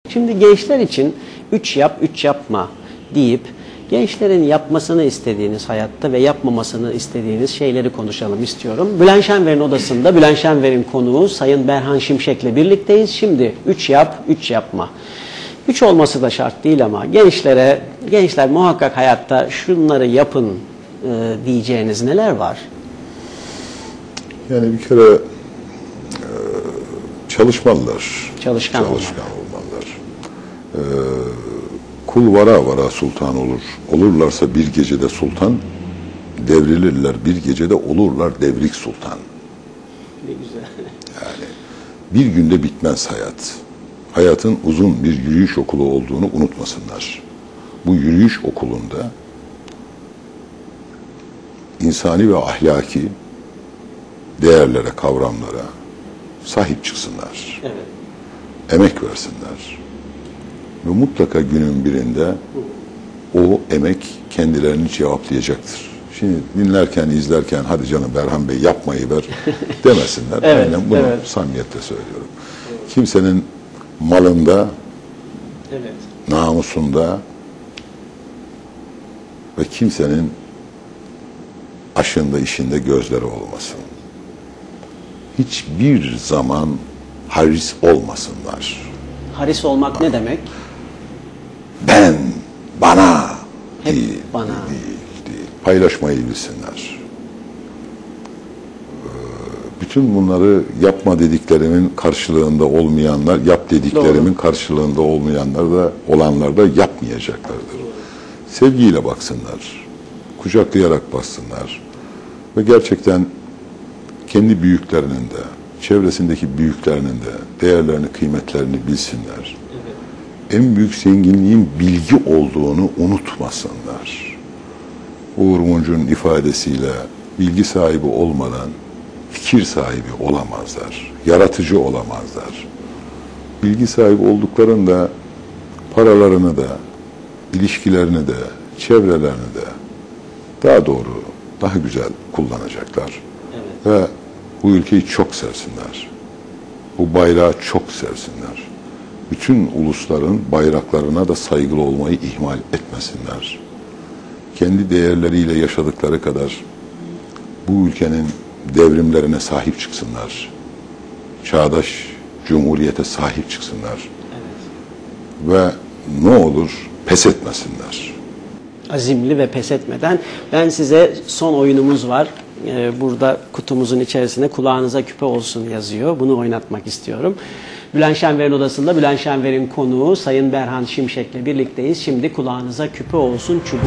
Şimdi gençler için 3 yap, 3 yapma deyip gençlerin yapmasını istediğiniz hayatta ve yapmamasını istediğiniz şeyleri konuşalım istiyorum. Bülent Şenver'in odasında Bülent Şenver'in konuğu Sayın Berhan Şimşek'le birlikteyiz. Şimdi 3 yap, 3 yapma. 3 olması da şart değil ama gençler muhakkak hayatta şunları yapın diyeceğiniz neler var? Yani bir kere çalışmalılar. Çalışkan olmalılar. Kul vara vara sultan olur. Olurlarsa bir gecede sultan, devrilirler bir gecede olurlar devrik sultan. Ne güzel. Yani bir günde bitmez hayat. Hayatın uzun bir yürüyüş okulu olduğunu unutmasınlar. Bu yürüyüş okulunda insani ve ahlaki değerlere, kavramlara sahip çıksınlar. Evet. Emek versinler. Ve mutlaka günün birinde o emek kendilerini cevaplayacaktır. Şimdi dinlerken, izlerken hadi canım Berhan Bey yapmayı ver demesinler. Evet, Aynen bunu samimiyetle söylüyorum. Kimsenin malında, namusunda ve kimsenin aşında, işinde gözleri olmasın. Hiçbir zaman haris olmasınlar. Haris olmak ne demek? Ben, bana Hep değil, bana. değil. Paylaşmayı bilsinler. Bütün bunları yapma dediklerimin karşılığında olmayanlar, yap dediklerimin karşılığında olmayanlar da olanlar da yapmayacaklardır. Sevgiyle baksınlar, kucaklayarak baksınlar ve gerçekten kendi büyüklerinin de, çevresindeki büyüklerinin de değerlerini, kıymetlerini bilsinler. En büyük zenginliğin bilgi olduğunu unutmasınlar. Uğur Mumcu'nun ifadesiyle bilgi sahibi olmadan fikir sahibi olamazlar, yaratıcı olamazlar. Bilgi sahibi olduklarında paralarını da, ilişkilerini de, çevrelerini de daha doğru, daha güzel kullanacaklar. Ve bu ülkeyi çok sevsinler. Bu bayrağı çok sevsinler. Bütün ulusların bayraklarına da saygılı olmayı ihmal etmesinler. Kendi değerleriyle yaşadıkları kadar bu ülkenin devrimlerine sahip çıksınlar. Çağdaş cumhuriyete sahip çıksınlar. Ve ne olur pes etmesinler. Azimli ve pes etmeden. Ben size son oyunumuz var. Burada kutumuzun içerisinde kulağınıza küpe olsun yazıyor. Bunu oynatmak istiyorum. Bülent Şenver'in odasında Bülent Şenver'in konuğu Sayın Berhan Şimşek'le birlikteyiz. Şimdi kulağınıza küpe olsun çubuk